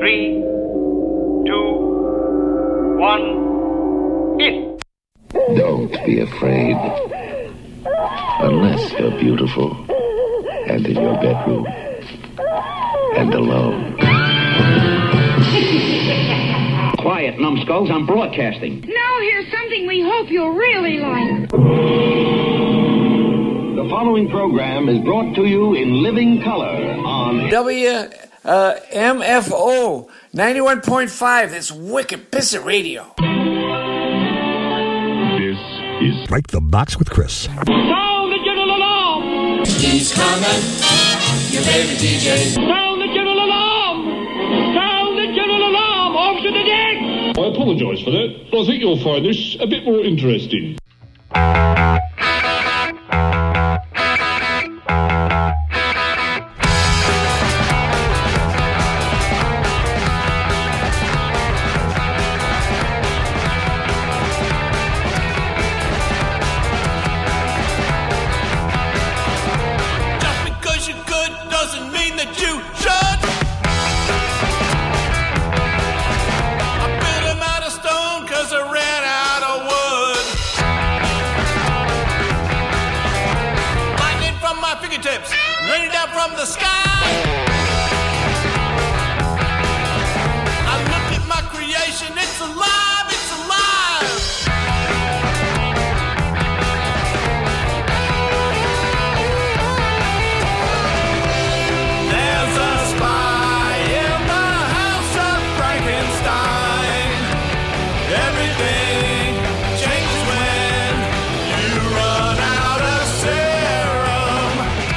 3, 2, 1, in. Don't be afraid. Unless you're beautiful and in your bedroom and alone. Quiet, numbskulls, I'm broadcasting. Now here's something we hope you'll really like. The following program is brought to you in living color on WMFO 91.5. That's Wicked Pissant Radio. This is Break the Box with Chris. Sound the general alarm! He's coming, your favorite DJ. Sound the general alarm! Sound the general alarm! Off to the deck! I apologise for that. I think you'll find this a bit more interesting. Raining down from the sky. I look at my creation, it's alive, it's alive. There's a spy in the house of Frankenstein. Everything changes when you run out of serum.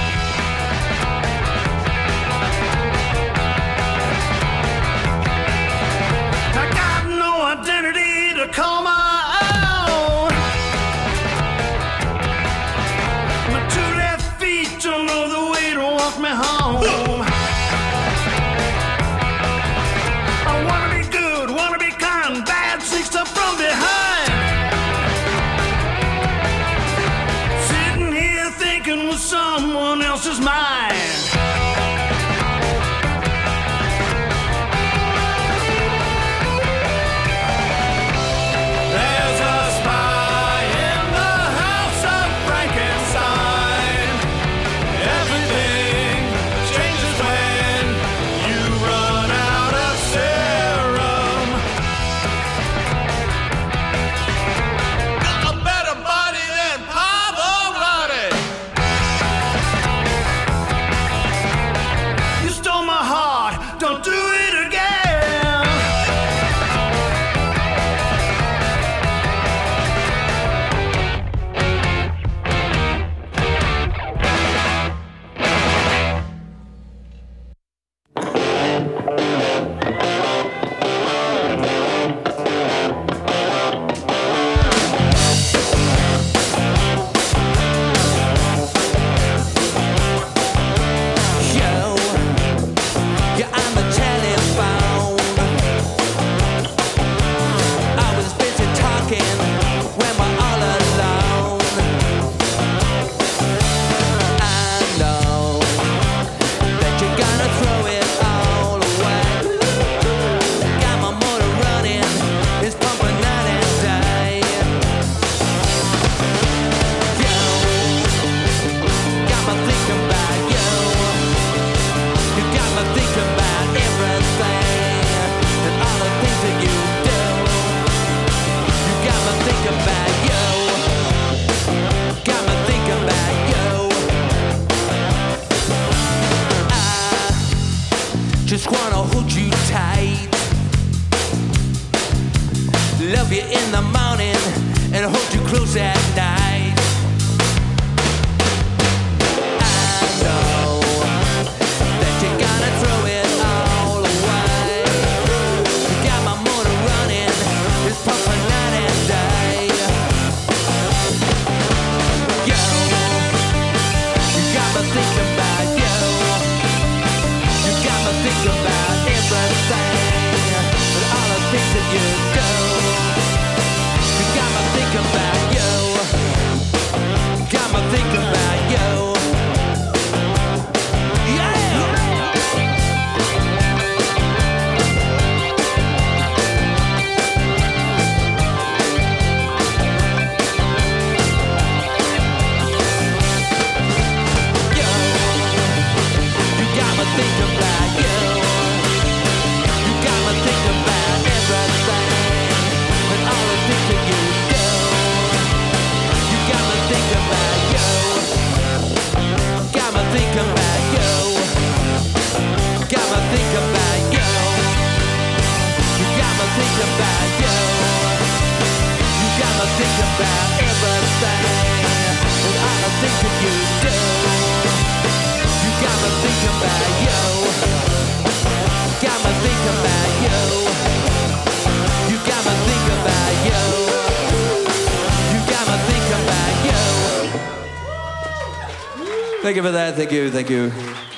To call my own. My two left feet don't know the way to walk me home. I wanna be good, wanna be kind, bad sneaks up from behind. Sitting here thinking with someone else's mind. Just wanna hold you tight, love you in the morning and hold you close at night. I know that you're gonna throw it all away. You got my motor running, it's pumping night and day. Yo, you got me thinking about you. You got me thinking about everything and all the things that you do. You got me thinking about you. Got me thinking about you. Yeah. Thank you for that. Thank you. Thank you.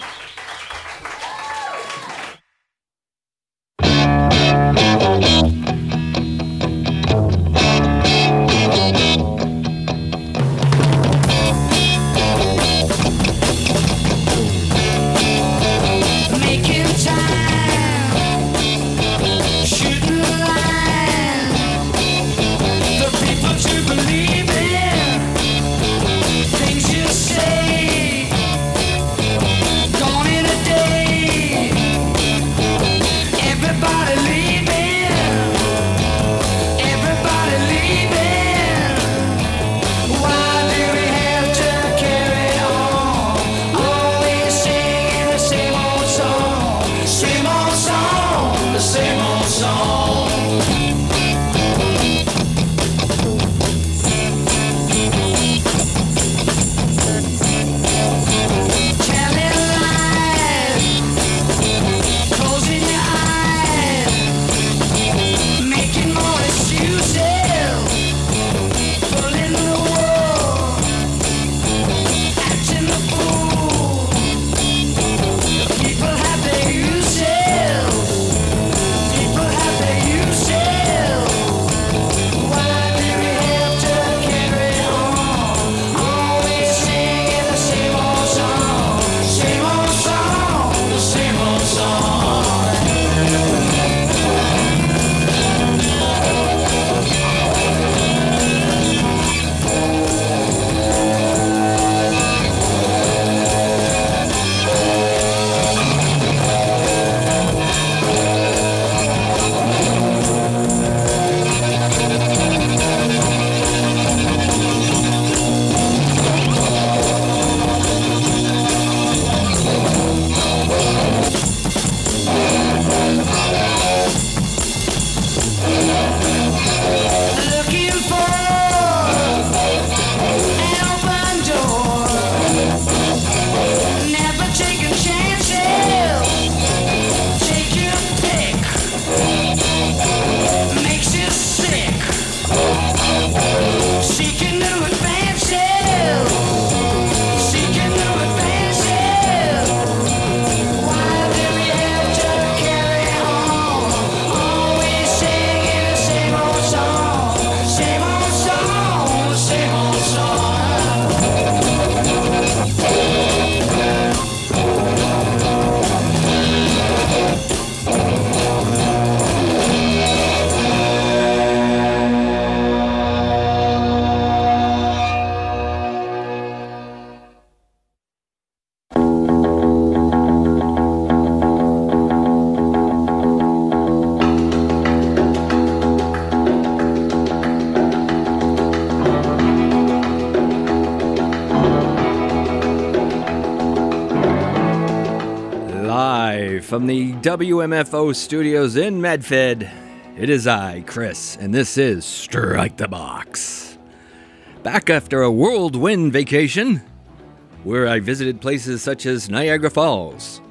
From the WMFO studios in Medford, it is I, Chris, and this is Strike the Box. Back after a whirlwind vacation, where I visited places such as Niagara Falls,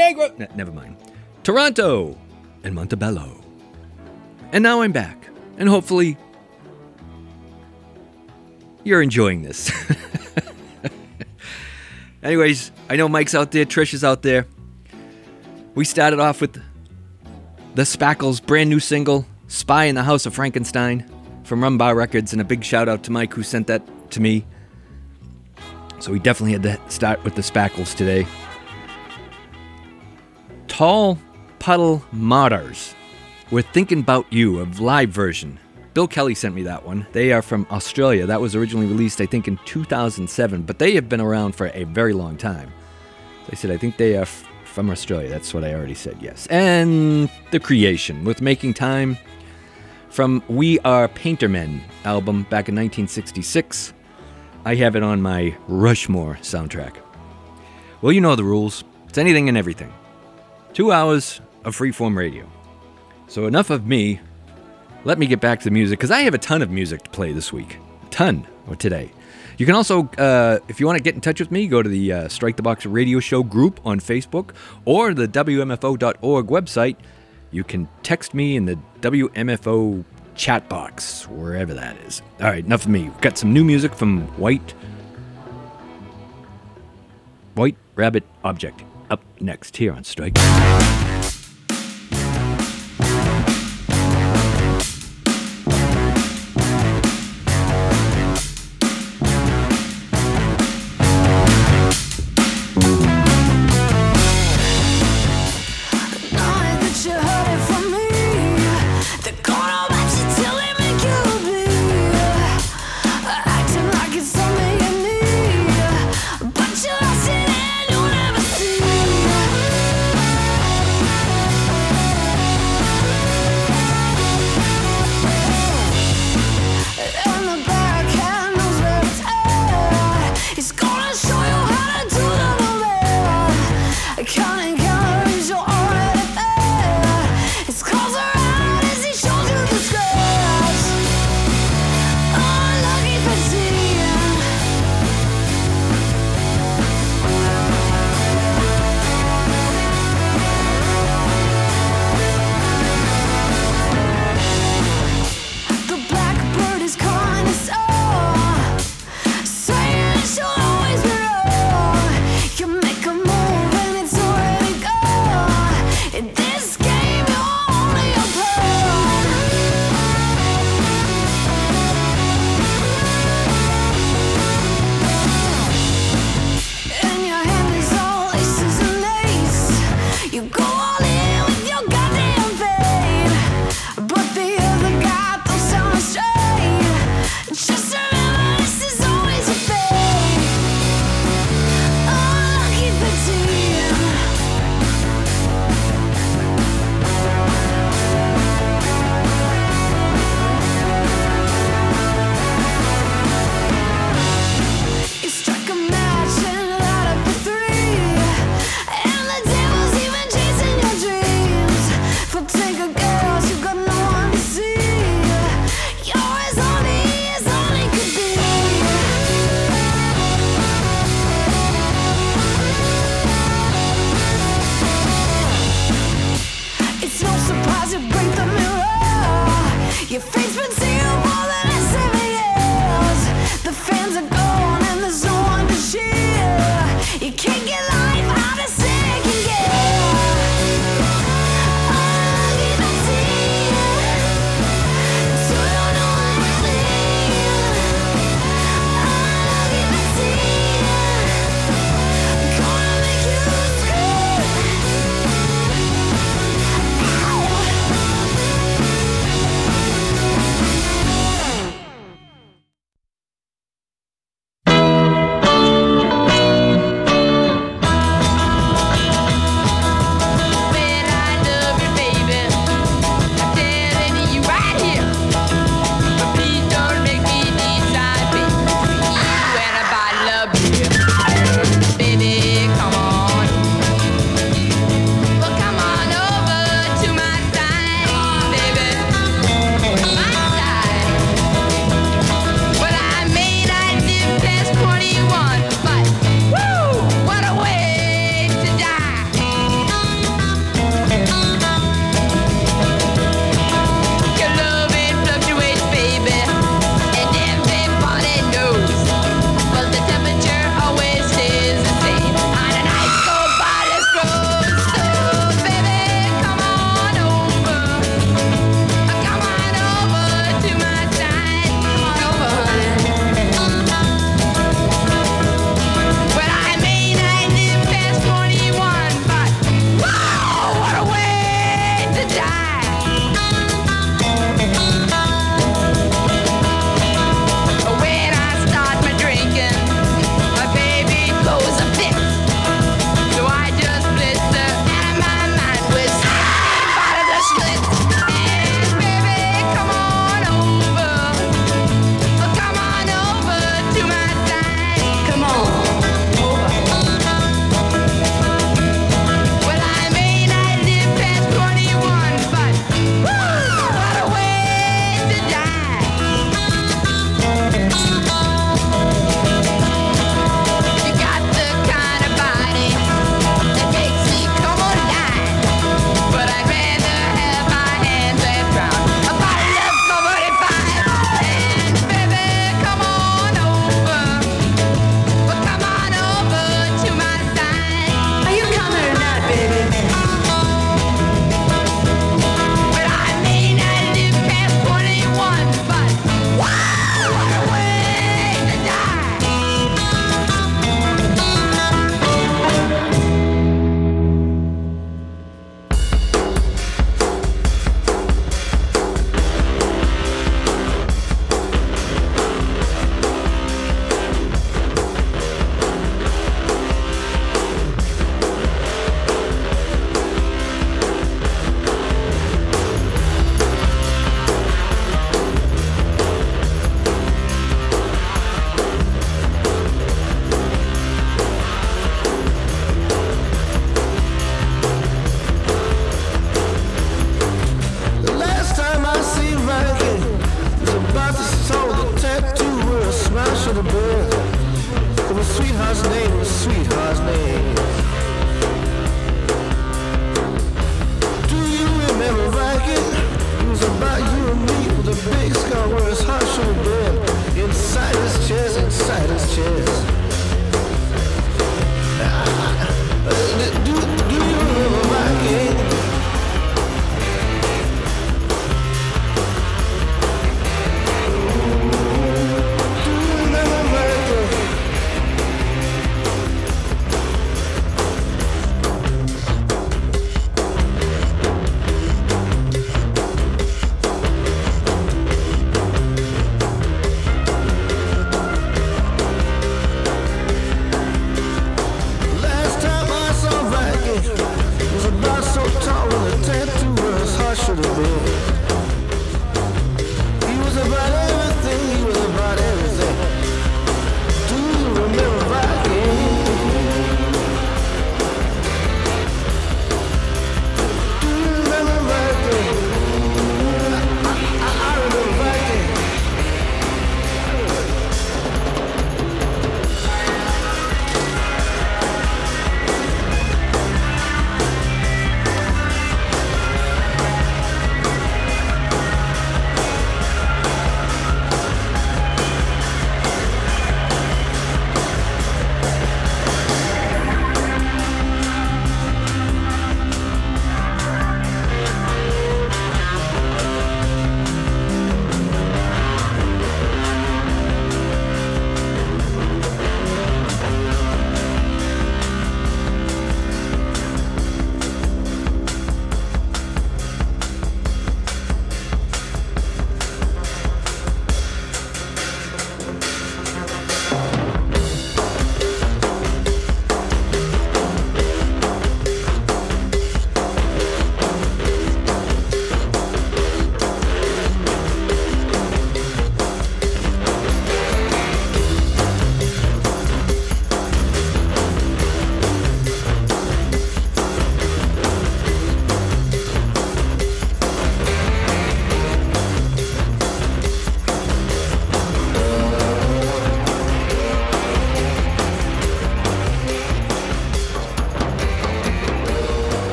never mind, Toronto, and Montebello. And now I'm back, and hopefully you're enjoying this. Anyways, I know Mike's out there, Trish is out there. We started off with the Spackles' brand new single, Spy in the House of Frankenstein, from Rumbar Records, and a big shout out to Mike who sent that to me. So we definitely had to start with the Spackles today. Tall Puddle Martyrs with Thinking About You, a live version. Bill Kelly sent me that one. They are from Australia. That was originally released, I think, in 2007, but they have been around for a very long time. They said, I think they are from Australia. That's what I already said, yes. And The Creation with Making Time from We Are Paintermen album back in 1966. I have it on my Rushmore soundtrack. Well, you know the rules. It's anything and everything. 2 hours of freeform radio. So enough of me. Let me get back to the music, because I have a ton of music to play this week. A ton, or today. You can also, if you want to get in touch with me, go to the Strike the Box Radio Show group on Facebook or the WMFO.org website. You can text me in the WMFO chat box, wherever that is. All right, enough of me. We've got some new music from White White Rabbit Object. Up next here on Strike.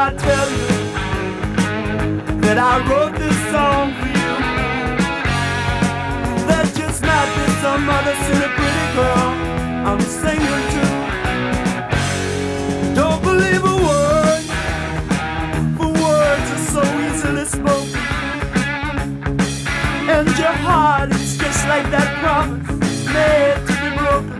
I tell you that I wrote this song for you? There just might be some other silly pretty girl I'm singing to. Don't believe a word, for words are so easily spoken. And your heart is just like that promise made to be broken.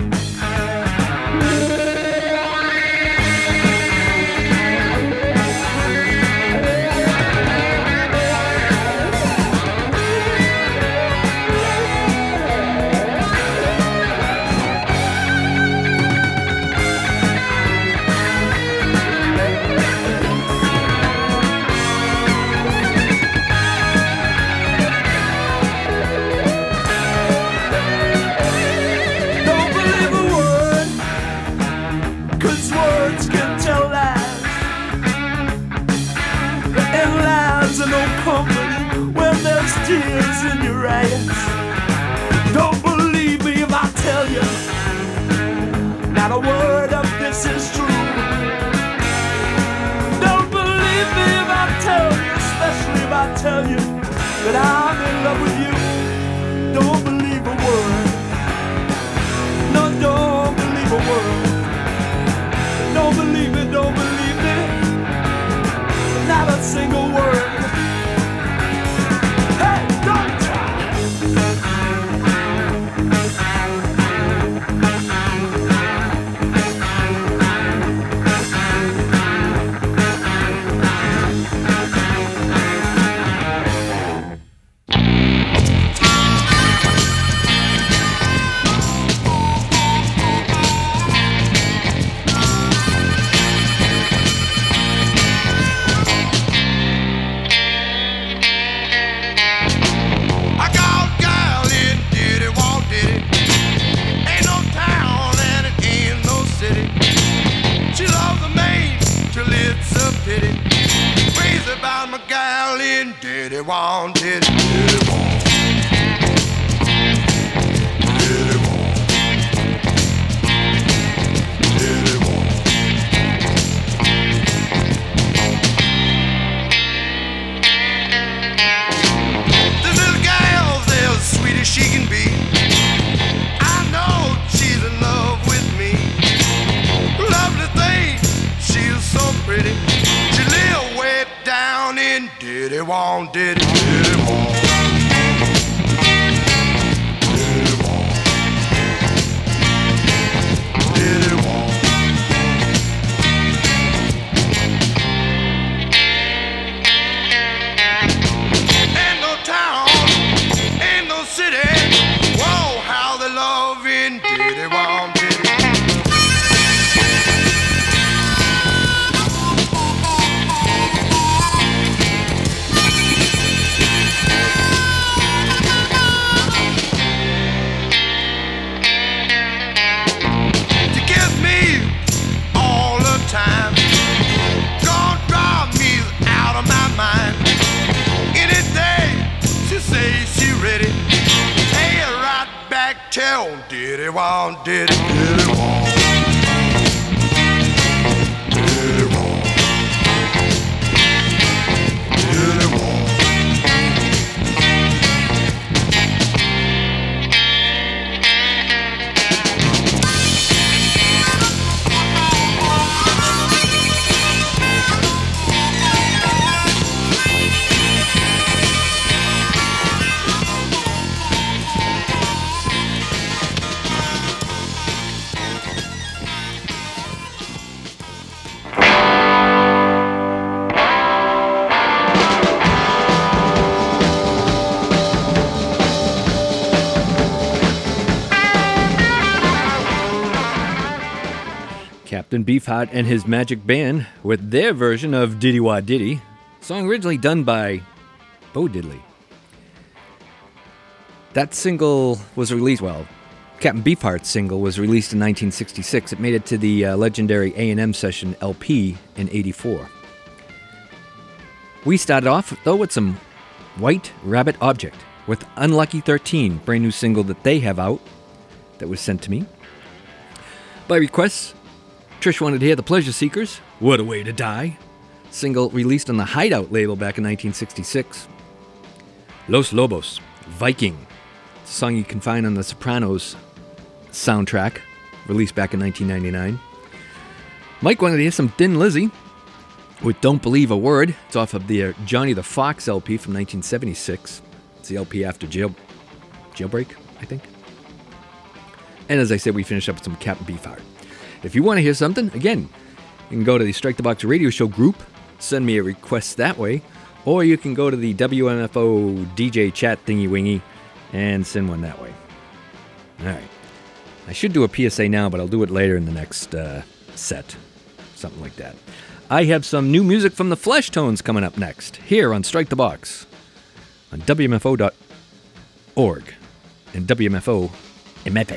Tears in your eyes. Don't believe me if I tell you not a word of this is true. Don't believe me if I tell you, especially if I tell you that I'm in love with you. Don't believe a word. No, don't believe a word. Don't believe me, don't believe me. Not a single word. Captain Beefheart and his Magic Band with their version of Diddy Wah Diddy, song originally done by Bo Diddley. That single was released, Captain Beefheart's single was released in 1966. It made it to the legendary A&M Session LP in '84. We started off, though, with some White Rabbit Object with Unlucky 13, brand new single that they have out that was sent to me. By request, Trish wanted to hear the Pleasure Seekers, What a Way to Die. single released on the Hideout label back in 1966. Los Lobos, Viking. It's a song you can find on the Sopranos soundtrack, released back in 1999. Mike wanted to hear some Thin Lizzy with Don't Believe a Word. It's off of the Johnny the Fox LP from 1976. It's the LP after Jailbreak, I think. And as I said, we finish up with some Captain Beefheart. If you want to hear something, again, you can go to the Strike the Box radio show group, send me a request that way, or you can go to the WMFO DJ chat thingy-wingy and send one that way. All right. I should do a PSA now, but I'll do it later in the next set. Something like that. I have some new music from the Fleshtones coming up next, here on Strike the Box, on WMFO.org and WMFO Emepet.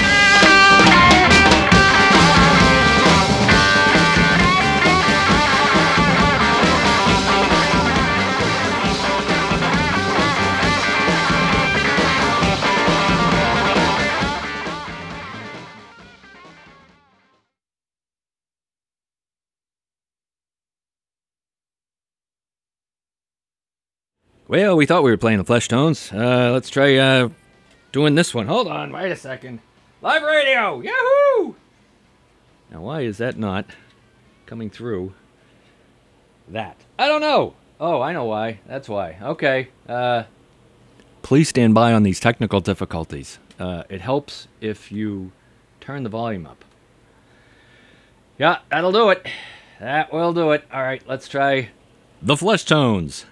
Well, we thought we were playing the Fleshtones. Let's try doing this one. Hold on, wait a second. Live radio! Yahoo! Now, why is that not coming through? That. I don't know. Oh, I know why. That's why. Okay. Please stand by on these technical difficulties. It helps if you turn the volume up. Yeah, that'll do it. That will do it. All right, let's try the Fleshtones.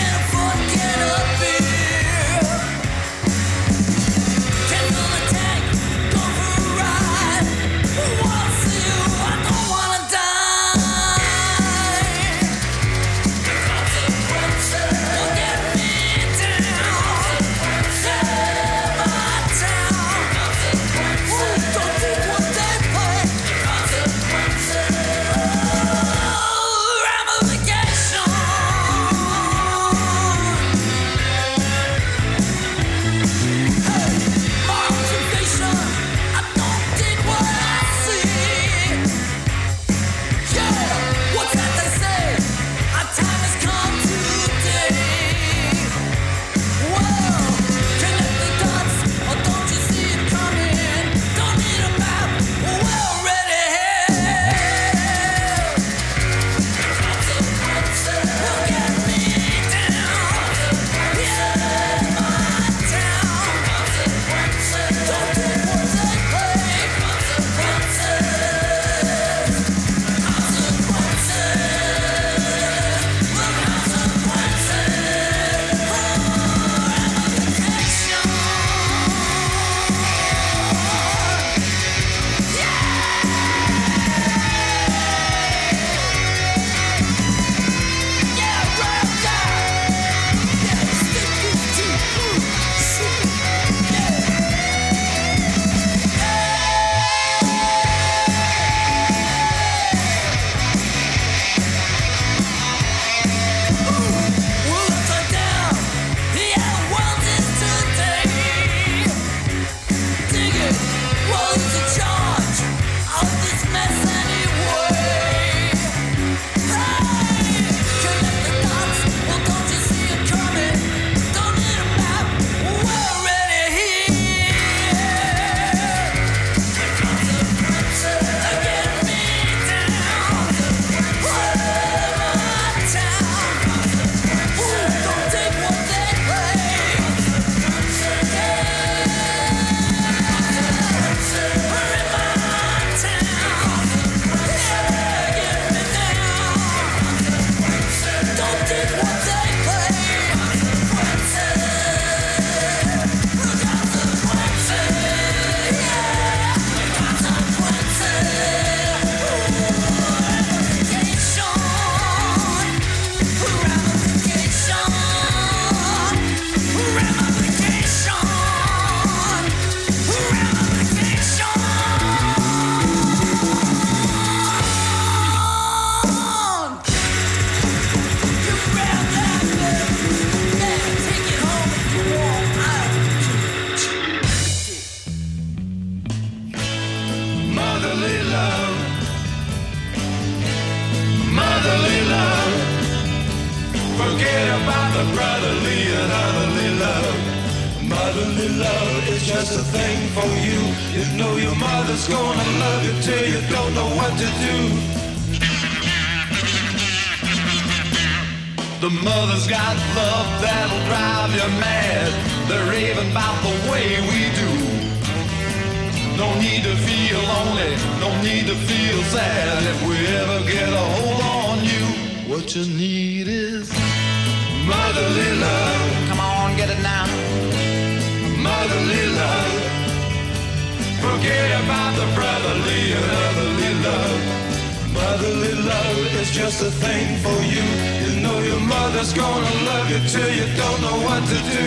Attack! Motherly love is just a thing for you. You know your mother's gonna love you till you don't know what to do. The mother's got love that'll drive you mad. They're raving about the way we do. No need to feel lonely, no need to feel sad. If we ever get a hold on you, what you need is motherly love. Come on, get it now. Motherly love. Forget about the brotherly and otherly love. Motherly love is just a thing for you. You know your mother's gonna love you till you don't know what to do.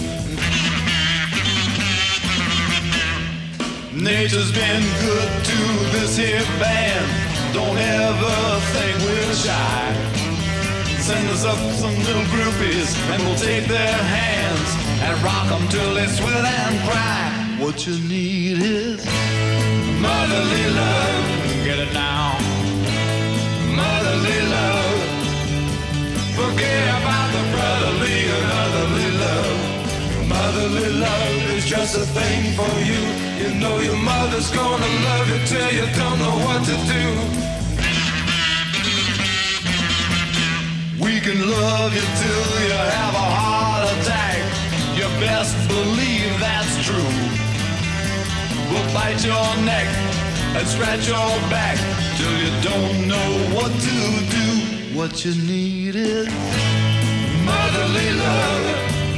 Nature's been good to this here band. Don't ever think we're shy. Send us up some little groupies and we'll take their hands and rock them till they sweat and cry. What you need is motherly love. Get it now. Motherly love. Forget about the brotherly and otherly love. Motherly love is just a thing for you. You know your mother's gonna love you till you don't know what to do. We can love you till you have a heart attack. You best believe that's true. We'll bite your neck and scratch your back till you don't know what to do. What you need is motherly love.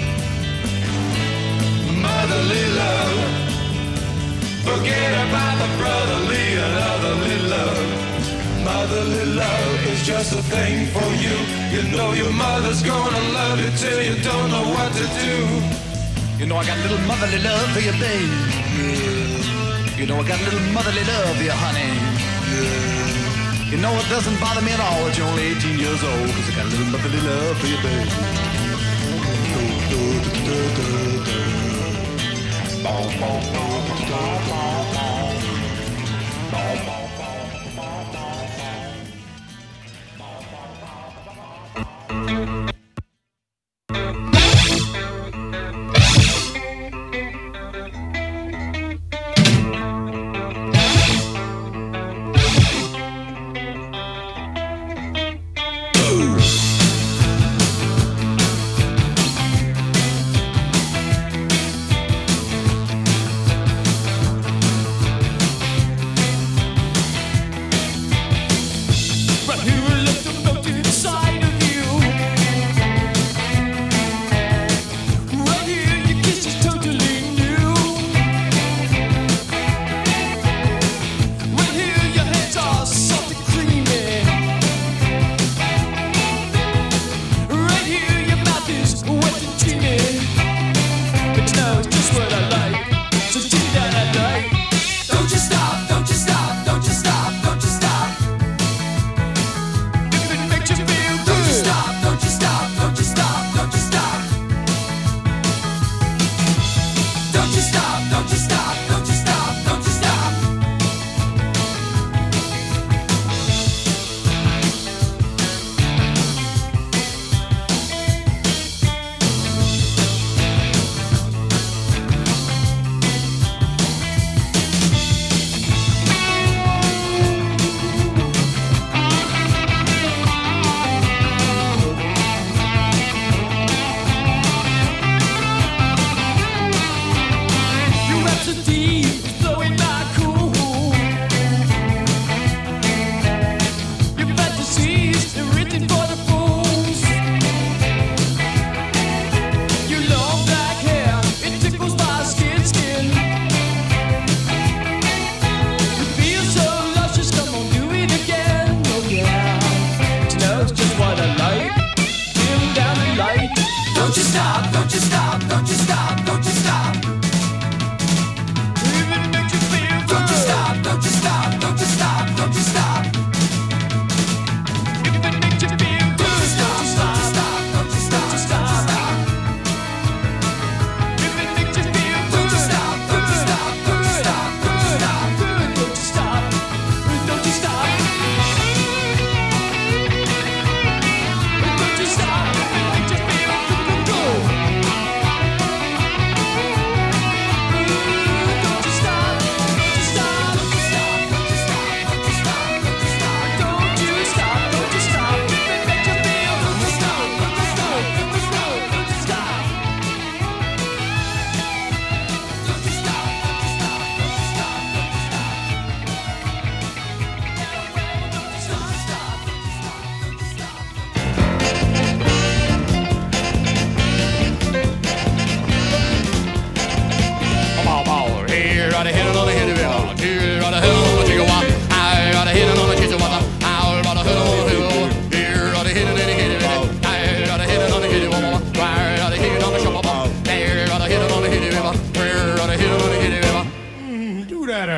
Motherly love. Forget about the brotherly and otherly love. Motherly love is just a thing for you. You know your mother's gonna love you till you don't know what to do. You know I got a little motherly love for you, babe. Yeah. You know I got a little motherly love for you, honey. Yeah. You know it doesn't bother me at all that you're only 18 years old, 'cause I got a little motherly love for you, babe.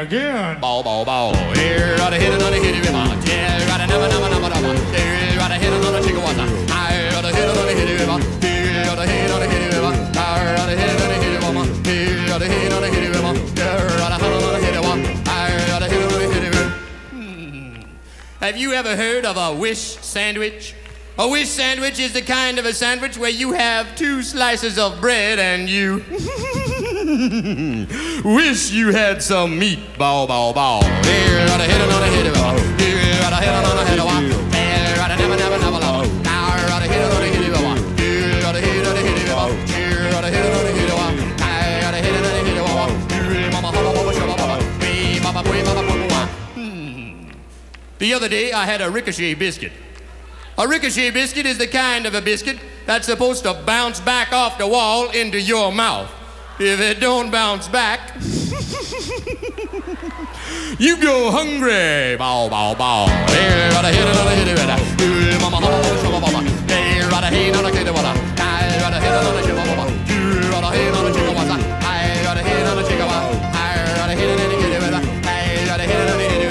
again. Ball, ball, ball. Here, right hit another hit it, mama. Yeah, right never, never, never, never. Here, right hit another chicken water. I right hit another hit it, mama. Here, right hit another hit it, mama. I right hit another hit it, mama. Here, right hit another hit it, mama. Here, right another hit it, mama. I right hit another hit it. Have you ever heard of a wish sandwich? A wish sandwich is the kind of a sandwich where you have 2 slices of bread and you wish you had some meat. Ball, ball, ball. Here, right hit another hit it, ball. Here, right hit another hit it, ball. Here, right never, never, never, never. Now, right hit another hit it, ball. Here, right hit another hit it, ball. Here, right hit another hit it, ball. Here, right hit another hit it, ball. Here, mama, mama, mama, mama, mama. Hey, mama, boy, mama, mama. The other day, I had a ricochet biscuit. A ricochet biscuit is the kind of a biscuit that's supposed to bounce back off the wall into your mouth. If it don't bounce back, you go hungry. Bow, bow, bow. Here, right hit another hit it. Here, mama, mama, mama, mama. Here, right hit another hit it. Here, right hit another hit it. Here, right hit another hit it. Here, right hit another hit it. Here, right hit another hit it. Here, right hit another hit it.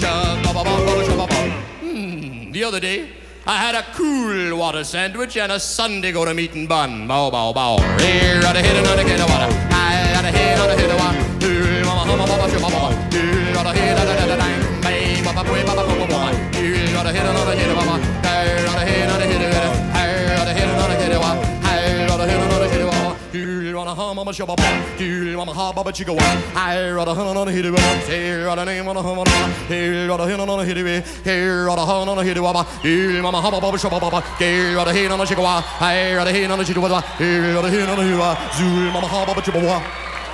The other day, I had a cool water sandwich and a Sunday go to meeting bun. Bow, bow, bow. Here, I hit another hit of water. I had a hit another hit of water. Here, mama, mama, mama, mama, mama. Here, I hit another dang. Hey, papa, boy, papa, papa, papa. Here, I hit another hit of mama. Here, I hit another hit of water. Here, I hit another hit of water. Here, I hit another hit of water. Here, on a hum, mama, shabba, here, mama, ha, baba, chica, one. Here, on a hum, on a hit of water. Here, on a name, on a hum, on a here, on a hit on a hit of it. Here, on a hum, on a hit of water. Here, mama, ha, baba, shabba, baba. Here, on a hit on a chica, one. Here, on a hit on a chica, one. Here, on a hit on a hit of water. Zoo, mama, ha, baba, chica, one.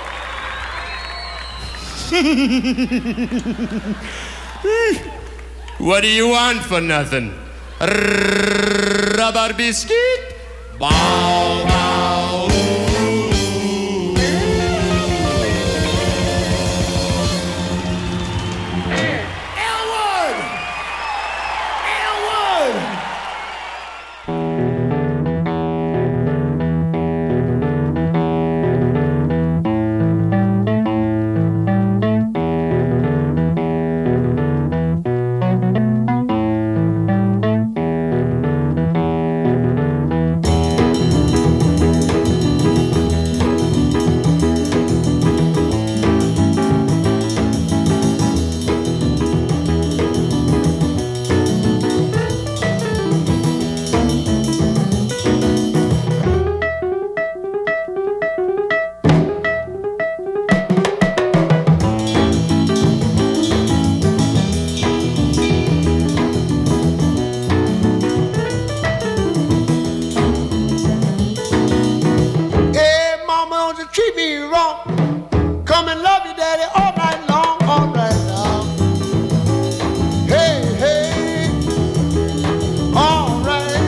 What do you want for nothing? Rubber biscuit? Bow, bow. treat me wrong. Come and love you, daddy, all night long, all right now. Hey, hey, all right.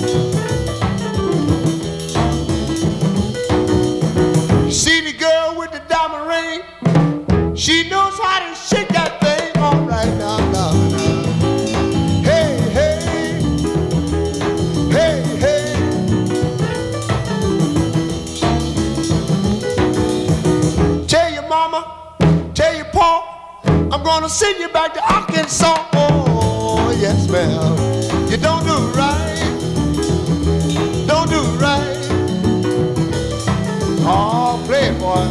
See the girl with the diamond ring? She knows how to shake that thing, all right now, now, now. Hey, hey, hey, hey. Tell your mama, tell your pa, I'm gonna send you back to Arkansas. Oh, yes, ma'am. You don't do right, don't do right. Oh, play it, boy.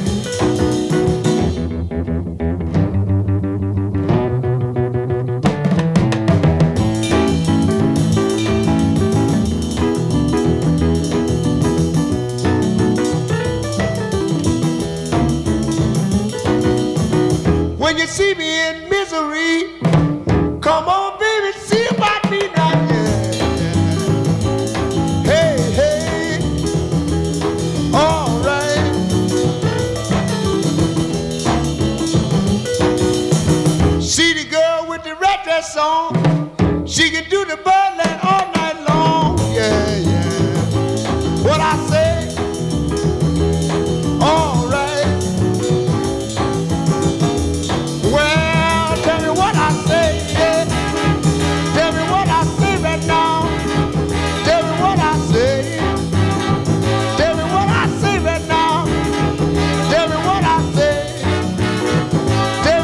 When you see me in misery, come on, baby, see about me now, yeah. Hey, hey, all right. See the girl with the red dress on, she can do the birdland all night long, yeah, yeah. What I say, all right. Well, tell me what I say, yeah. Tell me what I say right now. Tell me what I say. Tell me what I say right now. Tell me what I say. Tell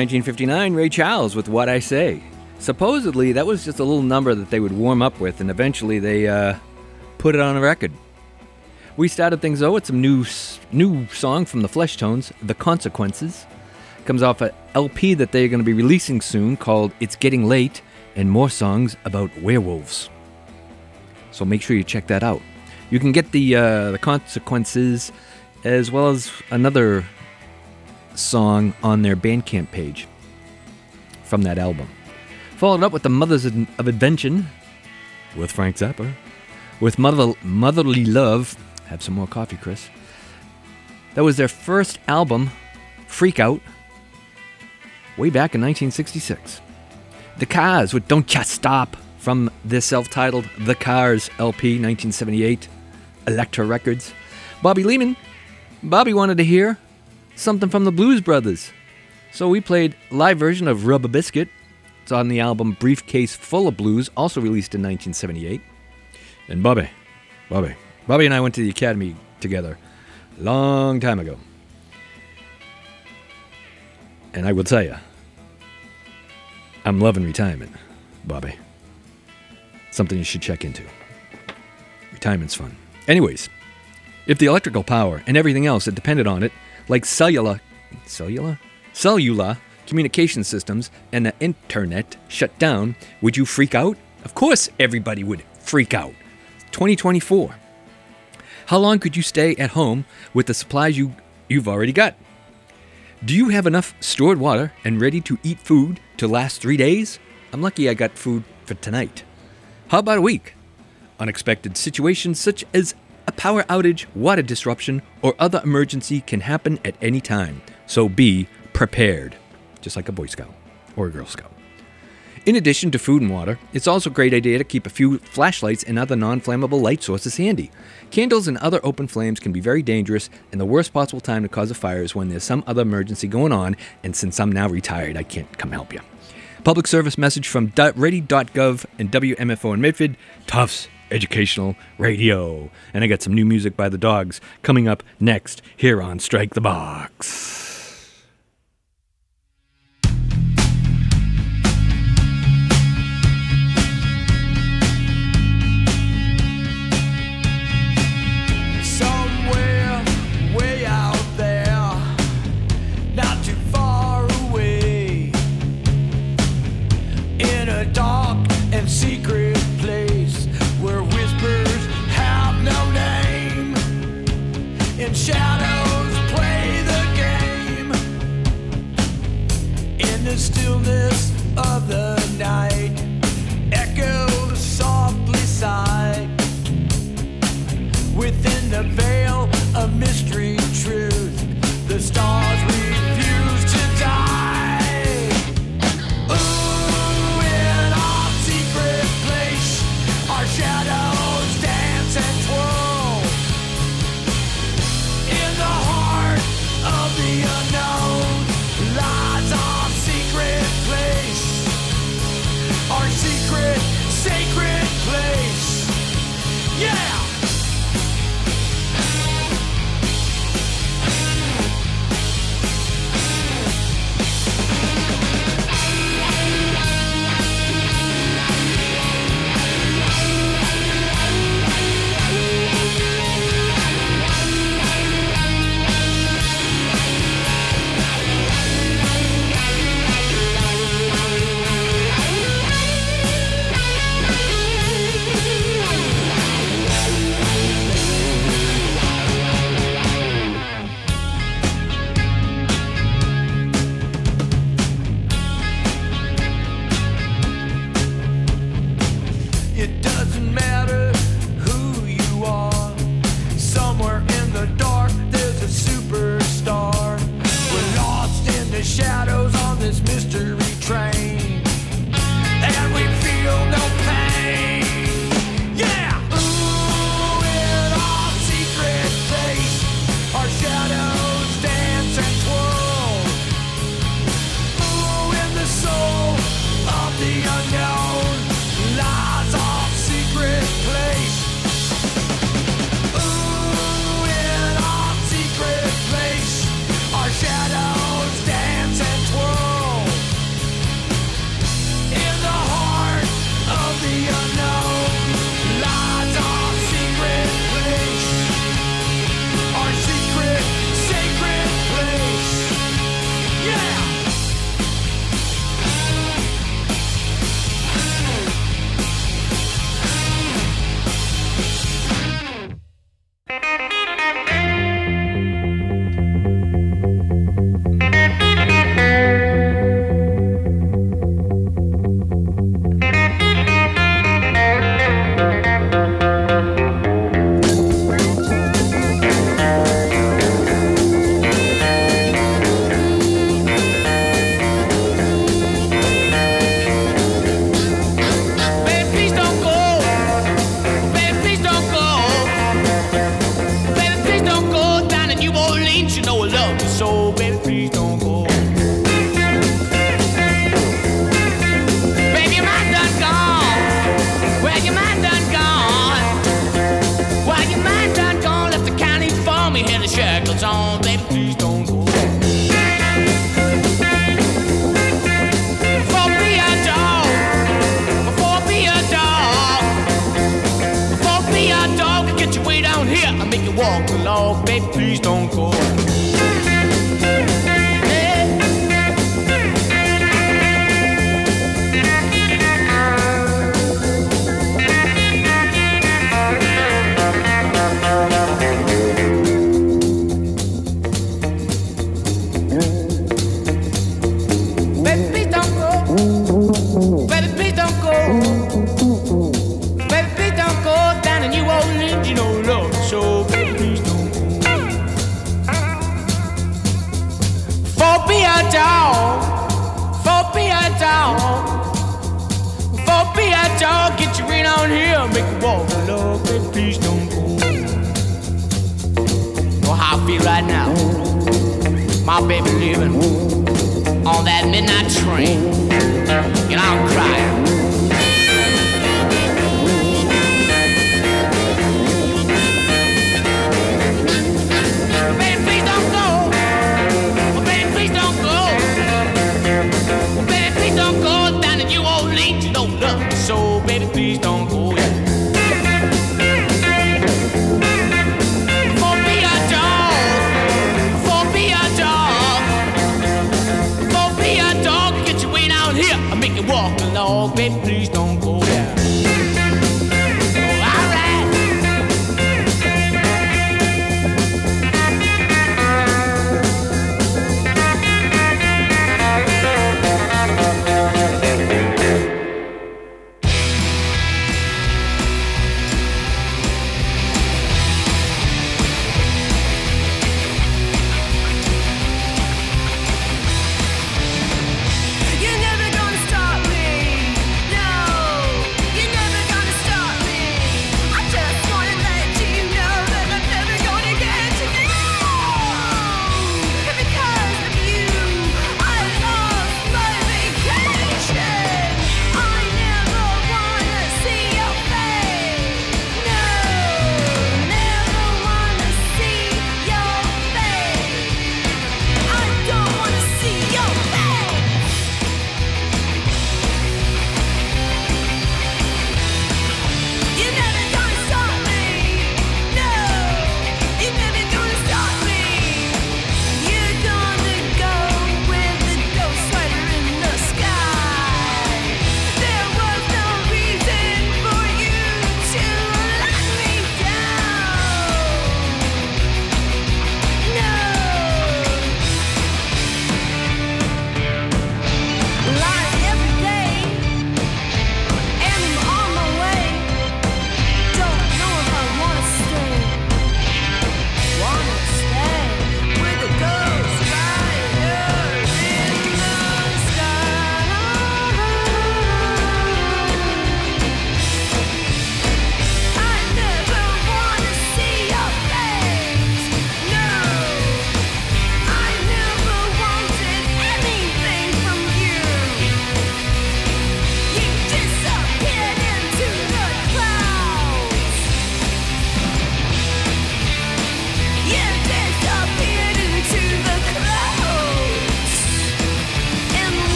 1959, Ray Charles with What I Say. Supposedly, that was just a little number that they would warm up with, and eventually they put it on a record. We started things, though, with some new song from the Fleshtones, The Consequences. Comes off an LP that they're going to be releasing soon called It's Getting Late, and more songs about werewolves. So make sure you check that out. You can get the Consequences as well as another song on their Bandcamp page from that album. Followed up with the Mothers of Invention with Frank Zappa. With Motherly Love. Have some more coffee, Chris. That was their first album, Freak Out, way back in 1966. The Cars with Don't Ya Stop from their self-titled The Cars LP, 1978, Elektra Records. Bobby Lehman. Bobby wanted to hear something from the Blues Brothers. So we played a live version of Rubber Biscuit. It's on the album Briefcase Full of Blues, also released in 1978. And Bobby and I went to the Academy together a long time ago. And I will tell you, I'm loving retirement, Bobby. Something you should check into. Retirement's fun. Anyways, if the electrical power and everything else that depended on it, like cellular communication systems and the internet shut down, would you freak out? Of course everybody would freak out. 2024. How long could you stay at home with the supplies you've already got? Do you have enough stored water and ready-to-eat food to last 3 days? I'm lucky I got food for tonight. How about a week? Unexpected situations such as a power outage, water disruption, or other emergency can happen at any time. So be prepared, just like a Boy Scout or a Girl Scout. In addition to food and water, it's also a great idea to keep a few flashlights and other non-flammable light sources handy. Candles and other open flames can be very dangerous, and the worst possible time to cause a fire is when there's some other emergency going on, and since I'm now retired, I can't come help you. Public service message from Ready.gov and WMFO in Medford, Tufts Educational Radio. And I got some new music by the Dogs coming up next here on Strike the Box. Secret place where whispers have no name and shadows play the game. In the stillness of the night, echoes softly sigh. Within the veil of mystery truth, the stars refuse to die. Shadows dance and twirl in the heart of the unknown lies our secret place, our secret, sacred place. Yeah! Shadows on this mystery train, and we feel no pain. Yeah! Ooh, in our secret place, our shadows dance and twirl. Ooh, in the soul of the unknown lies our shackles on, baby, please don't go back. For be a dog, for be a dog, for be a dog, I get you way down here, I make you walk along, baby, please don't go back. Dog, get you right on here, make you walk along, baby, please don't go. Know how I feel right now. My baby living on that midnight train, and I'm crying. Baby, please don't go. Oh, baby, please don't go. Oh, baby, please don't go down to New Orleans, you know love. So, baby, please don't go yet. For be a dog, for be a dog, for be a dog, get you way down here, I make you walk along, baby, please don't go yet.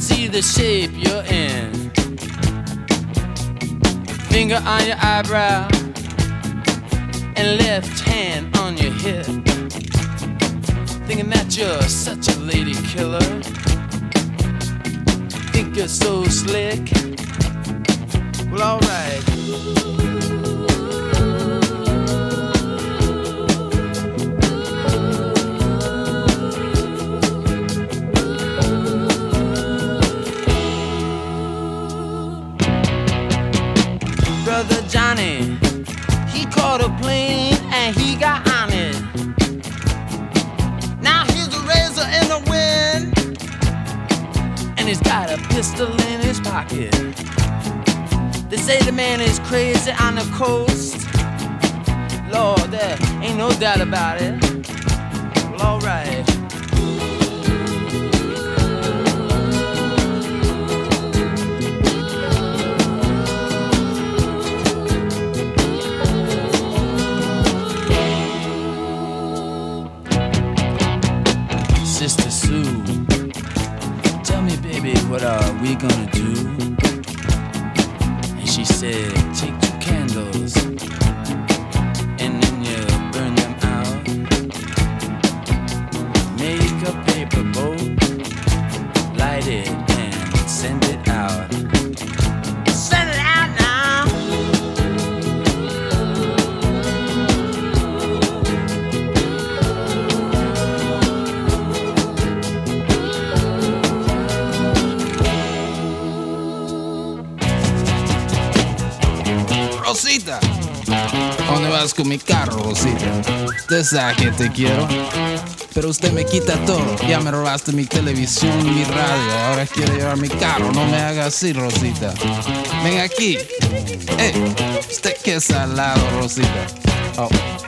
see the shape you're in. Finger on your eyebrow and left hand on your hip. Thinking that you're such a lady killer. Think you're so slick. Well, alright. Brother Johnny, he caught a plane and he got on it. Now he's a razor in the wind, and he's got a pistol in his pocket. They say the man is crazy on the coast. Lord, there ain't no doubt about it. Well, alright. Sister Sue, tell me, baby, what are we gonna do? And she said, take 2 candles and then you burn them out. Make a paper boat, light it and send it out. Send it out now. Rosita, ¿dónde vas con mi carro, Rosita? Usted sabe que te quiero, pero usted me quita todo. Ya me robaste mi televisión y mi radio. Ahora quiere llevar mi carro. No me haga así, Rosita. Ven aquí. Usted que es salado, Rosita. Oh.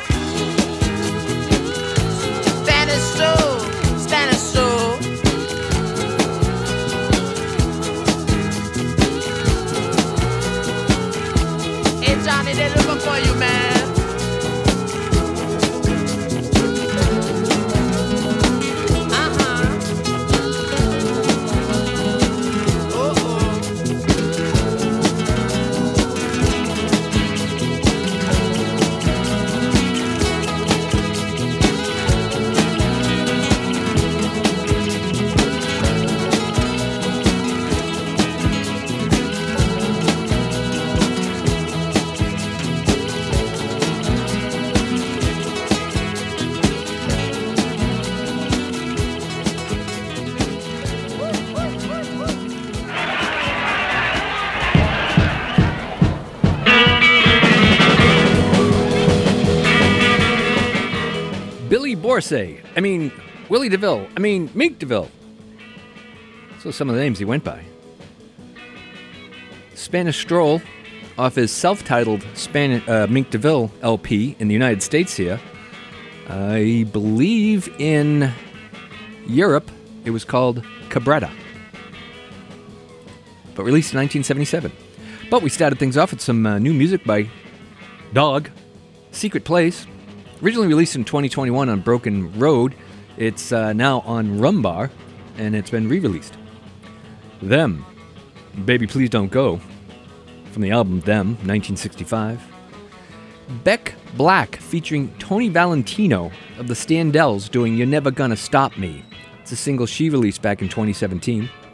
Spanish soul, Spanish soul. Hey Johnny, they're looking for you, man. Willie DeVille, Mink DeVille. So some of the names he went by. Spanish Stroll, off his self-titled Mink DeVille LP in the United States here. I believe in Europe it was called Cabretta, but released in 1977. But we started things off with some new music by Dog, Secret Place. Originally released in 2021 on Broken Road, it's now on Rumbar, and it's been re-released. Them, Baby Please Don't Go, from the album Them, 1965. Beck Black, featuring Tony Valentino of the Standells, doing You're Never Gonna Stop Me. It's a single she released back in 2017.